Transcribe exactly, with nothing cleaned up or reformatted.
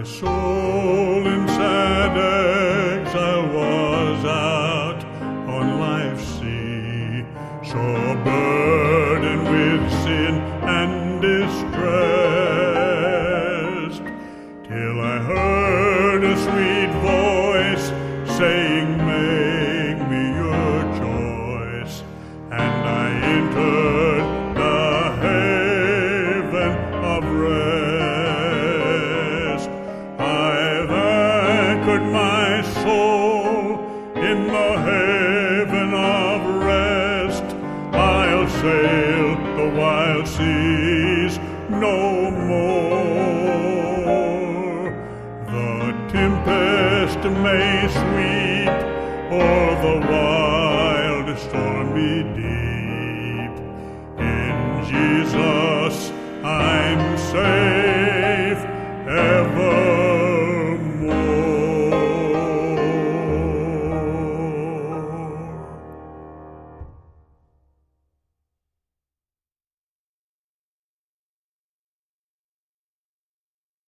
My soul in sad exile was out on life's sea, so burdened with sin and distressed, till I heard a sweet voice saying, "Make me your choice," and I entered the haven of rest. I've anchored my soul in the haven of rest. I'll sail the wild seas no more. The tempest may sweep o'er the wild stormy deep,